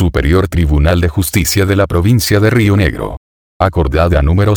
Superior Tribunal de Justicia de la Provincia de Río Negro. Acordada número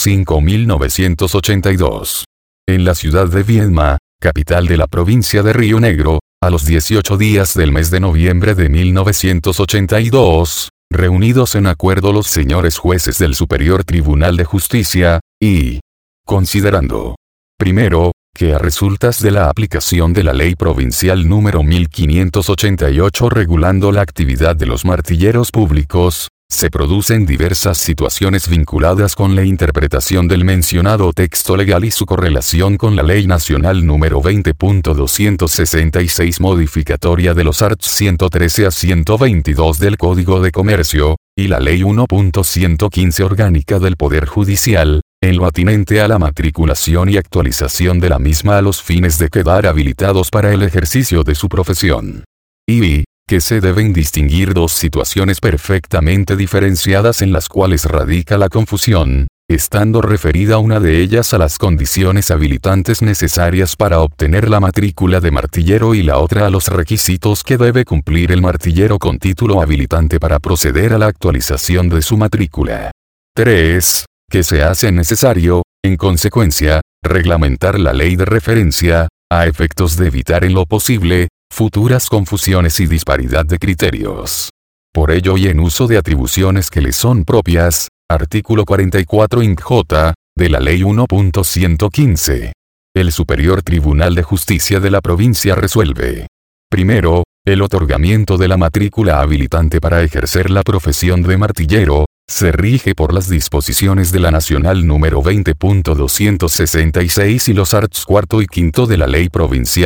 105.982. En la ciudad de Viedma, capital de la provincia de Río Negro, a los 18 días del mes de noviembre de 1982, reunidos en acuerdo los señores jueces del Superior Tribunal de Justicia, y considerando, primero, que a resultas de la aplicación de la Ley Provincial número 1588 regulando la actividad de los martilleros públicos, se producen diversas situaciones vinculadas con la interpretación del mencionado texto legal y su correlación con la Ley Nacional número 20.266 modificatoria de los arts 113 a 122 del Código de Comercio, y la Ley 1.115 orgánica del Poder Judicial, en lo atinente a la matriculación y actualización de la misma a los fines de quedar habilitados para el ejercicio de su profesión. Y que se deben distinguir dos situaciones perfectamente diferenciadas en las cuales radica la confusión, estando referida una de ellas a las condiciones habilitantes necesarias para obtener la matrícula de martillero y la otra a los requisitos que debe cumplir el martillero con título habilitante para proceder a la actualización de su matrícula. 3. Que se hace necesario, en consecuencia, reglamentar la ley de referencia, a efectos de evitar en lo posible, futuras confusiones y disparidad de criterios. Por ello y en uso de atribuciones que le son propias, artículo 44 Inc. J, de la Ley 1.115. El Superior Tribunal de Justicia de la provincia resuelve. Primero, el otorgamiento de la matrícula habilitante para ejercer la profesión de martillero, se rige por las disposiciones de la Nacional número 20.266 y los arts 4 y 5 de la Ley Provincial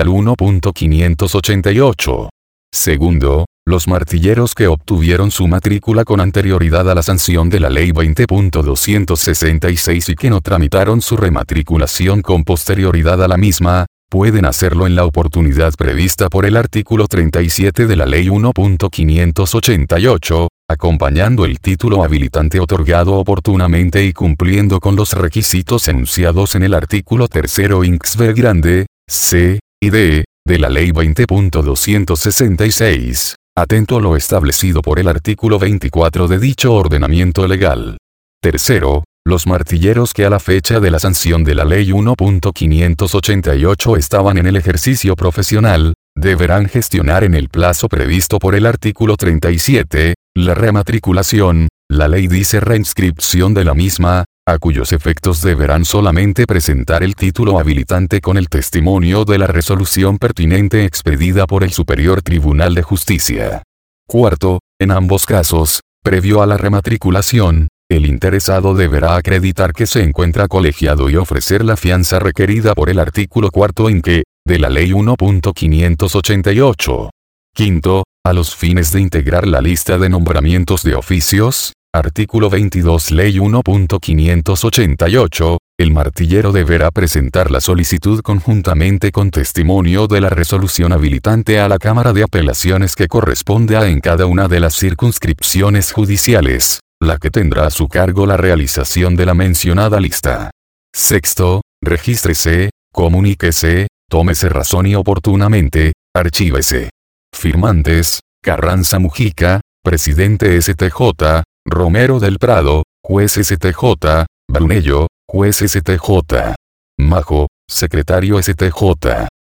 1.588. Segundo, los martilleros que obtuvieron su matrícula con anterioridad a la sanción de la Ley 20.266 y que no tramitaron su rematriculación con posterioridad a la misma, pueden hacerlo en la oportunidad prevista por el artículo 37 de la Ley 1.588, acompañando el título habilitante otorgado oportunamente y cumpliendo con los requisitos enunciados en el artículo 3 Inx B grande, C, y D, de la Ley 20.266, atento a lo establecido por el artículo 24 de dicho ordenamiento legal. Tercero, los martilleros que a la fecha de la sanción de la Ley 1.588 estaban en el ejercicio profesional, deberán gestionar en el plazo previsto por el artículo 37, la rematriculación, la ley dice reinscripción de la misma, a cuyos efectos deberán solamente presentar el título habilitante con el testimonio de la resolución pertinente expedida por el Superior Tribunal de Justicia. Cuarto, en ambos casos, previo a la rematriculación, el interesado deberá acreditar que se encuentra colegiado y ofrecer la fianza requerida por el artículo 4 Inque, de la Ley 1.588. Quinto, a los fines de integrar la lista de nombramientos de oficios, artículo 22 Ley 1.588, el martillero deberá presentar la solicitud conjuntamente con testimonio de la resolución habilitante a la Cámara de Apelaciones que corresponde a en cada una de las circunscripciones judiciales, la que tendrá a su cargo la realización de la mencionada lista. Sexto, regístrese, comuníquese, tómese razón y oportunamente, archívese. Firmantes, Carranza Mujica, Presidente STJ, Romero del Prado, Juez STJ, Brunello, Juez STJ. Majo, Secretario STJ.